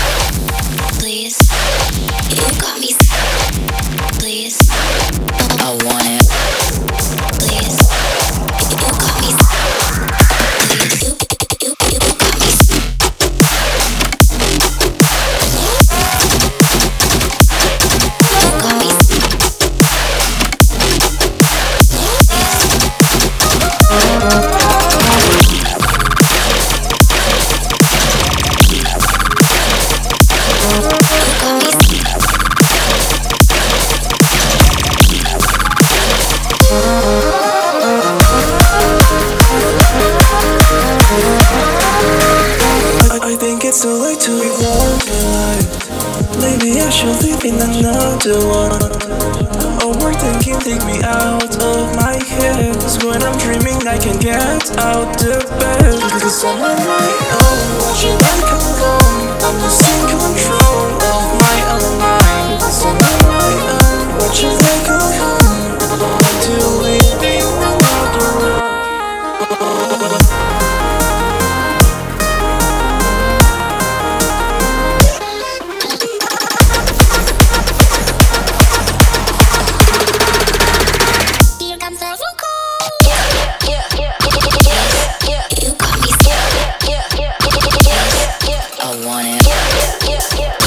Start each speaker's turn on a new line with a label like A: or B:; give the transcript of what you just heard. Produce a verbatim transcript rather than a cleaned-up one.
A: please. You got me, please. I want it, please. You got me, please. You, you, you got me.
B: I think it's too late to ignore my life. Maybe I should live in another one. Overthinking take me out of my head. 'Cause when I'm dreaming I can get out the bed. 'Cause I'm on my own, watching life come along. I'm losing control of my own mind. 'Cause I'm on my own, watching life come along. To live in another one.
A: I want it.